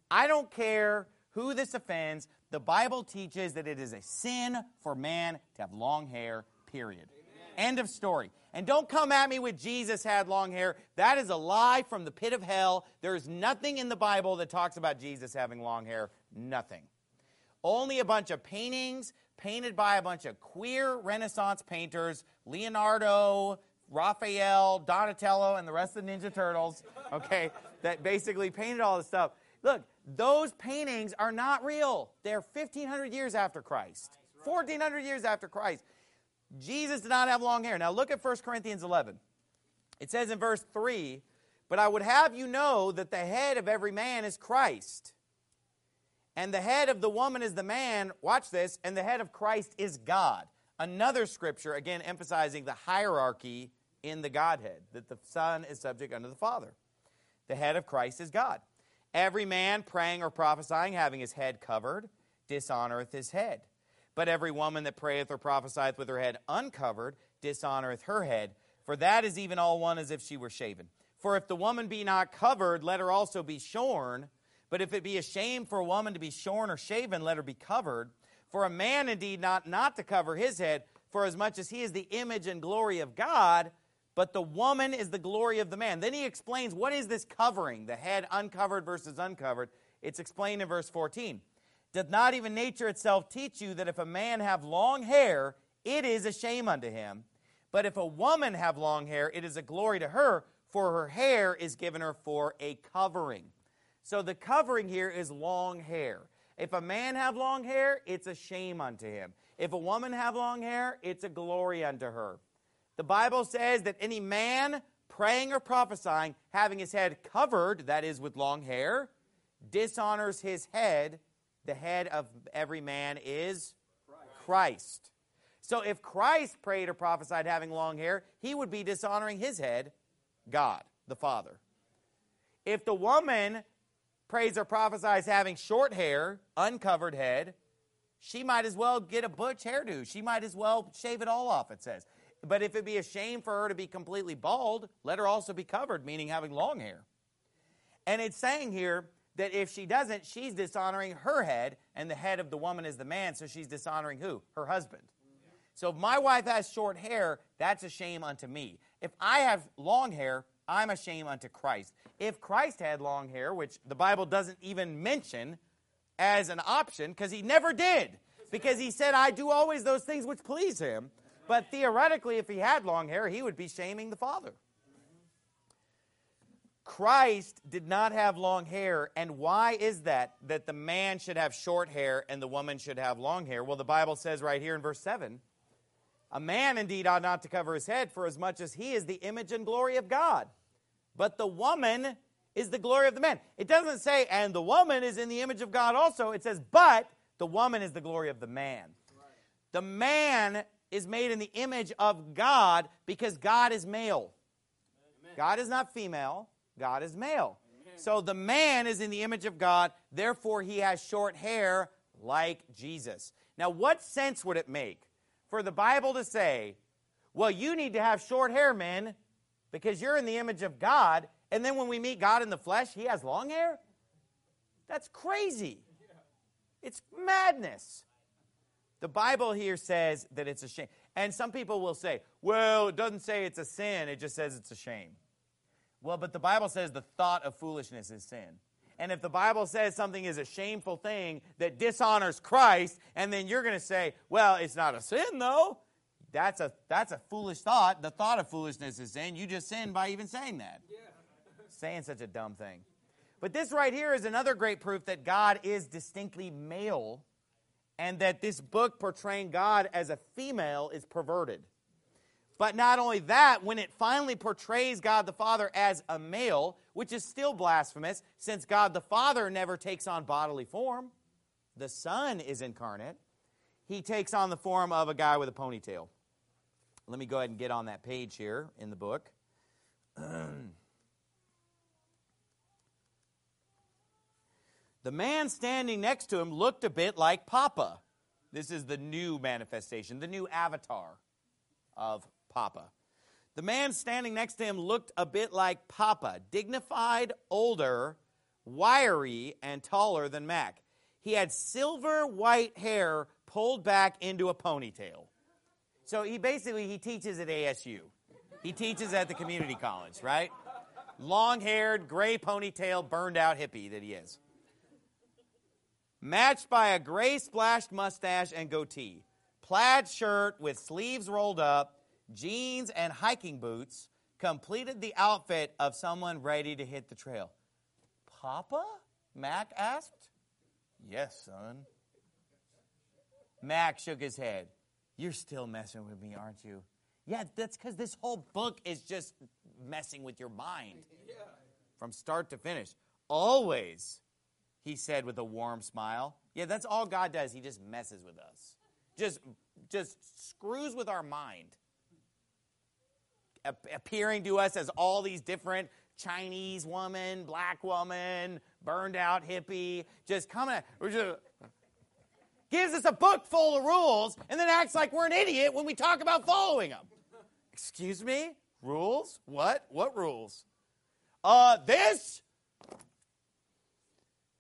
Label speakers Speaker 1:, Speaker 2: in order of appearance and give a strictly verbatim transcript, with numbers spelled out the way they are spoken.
Speaker 1: I don't care who this offends. The Bible teaches that it is a sin for man to have long hair, period. Amen. End of story. And don't come at me with Jesus had long hair. That is a lie from the pit of hell. There is nothing in the Bible that talks about Jesus having long hair. Nothing. Only a bunch of paintings painted by a bunch of queer Renaissance painters, Leonardo, Raphael, Donatello, and the rest of the Ninja Turtles, okay, that basically painted all this stuff. Look, those paintings are not real. They're fifteen hundred years after Christ, fourteen hundred years after Christ. Jesus did not have long hair. Now look at First Corinthians eleven. It says in verse three, "But I would have you know that the head of every man is Christ. And the head of the woman is the man," watch this, "and the head of Christ is God." Another scripture, again, emphasizing the hierarchy in the Godhead, that the Son is subject unto the Father. The head of Christ is God. "Every man praying or prophesying, having his head covered, dishonoreth his head. But every woman that prayeth or prophesieth with her head uncovered, dishonoreth her head. For that is even all one as if she were shaven. For if the woman be not covered, let her also be shorn. But if it be a shame for a woman to be shorn or shaven, let her be covered. For a man indeed not, not to cover his head, for as much as he is the image and glory of God, but the woman is the glory of the man." Then he explains, what is this covering? The head uncovered versus uncovered. It's explained in verse fourteen. "Doth not even nature itself teach you that if a man have long hair, it is a shame unto him? But if a woman have long hair, it is a glory to her, for her hair is given her for a covering." So the covering here is long hair. If a man have long hair, it's a shame unto him. If a woman have long hair, it's a glory unto her. The Bible says that any man praying or prophesying, having his head covered, that is with long hair, dishonors his head. The head of every man is Christ. Christ. So if Christ prayed or prophesied having long hair, he would be dishonoring his head, God, the Father. If the woman prays or prophesies having short hair, uncovered head, she might as well get a butch hairdo. She might as well shave it all off, it says. But if it be a shame for her to be completely bald, let her also be covered, meaning having long hair. And it's saying here that if she doesn't, she's dishonoring her head, and the head of the woman is the man, so she's dishonoring who? Her husband. So if my wife has short hair, that's a shame unto me. If I have long hair, I'm a shame unto Christ. If Christ had long hair, which the Bible doesn't even mention as an option, because he never did, because he said, "I do always those things which please him." But theoretically, if he had long hair, he would be shaming the Father. Christ did not have long hair, and why is that, that the man should have short hair and the woman should have long hair? Well, the Bible says right here in verse seven, "A man indeed ought not to cover his head, for as much as he is the image and glory of God. But the woman is the glory of the man." It doesn't say, "and the woman is in the image of God also." It says, "but the woman is the glory of the man." Right. The man is made in the image of God because God is male. Amen. God is not female. God is male. Amen. So the man is in the image of God. Therefore, he has short hair like Jesus. Now, what sense would it make for the Bible to say, well, you need to have short hair, men, because you're in the image of God, and then when we meet God in the flesh, he has long hair? That's crazy. It's madness. The Bible here says that it's a shame. And some people will say, well, it doesn't say it's a sin, it just says it's a shame. Well, but the Bible says the thought of foolishness is sin. And if the Bible says something is a shameful thing that dishonors Christ, and then you're going to say, well, it's not a sin, though, That's a that's a foolish thought. The thought of foolishness is sin. You just sinned by even saying that. Yeah. Saying such a dumb thing. But this right here is another great proof that God is distinctly male, and that this book portraying God as a female is perverted. But not only that, when it finally portrays God the Father as a male, which is still blasphemous, since God the Father never takes on bodily form, the Son is incarnate, he takes on the form of a guy with a ponytail. Let me go ahead and get on that page here in the book. The man standing next to him looked a bit like Papa. This is the new manifestation, the new avatar of Papa. The man standing next to him looked a bit like Papa, dignified, older, wiry and taller than Mac. He had silver white hair pulled back into a ponytail. So he basically, he teaches at A S U. He teaches at the community college, right? Long-haired, gray ponytail, burned-out hippie that he is. Matched by a gray splashed mustache and goatee. Plaid shirt with sleeves rolled up, jeans and hiking boots completed the outfit of someone ready to hit the trail. Papa? Mac asked. Yes, son. Mac shook his head. You're still messing with me, aren't you? Yeah, that's because this whole book is just messing with your mind. Yeah. From start to finish. Always, he said with a warm smile. Yeah, that's all God does. He just messes with us. Just, just screws with our mind. Appearing to us as all these different Chinese woman, black woman, burned out hippie, just coming at, just, gives us a book full of rules and then acts like we're an idiot when we talk about following them. Excuse me? Rules? What? What rules? Uh, this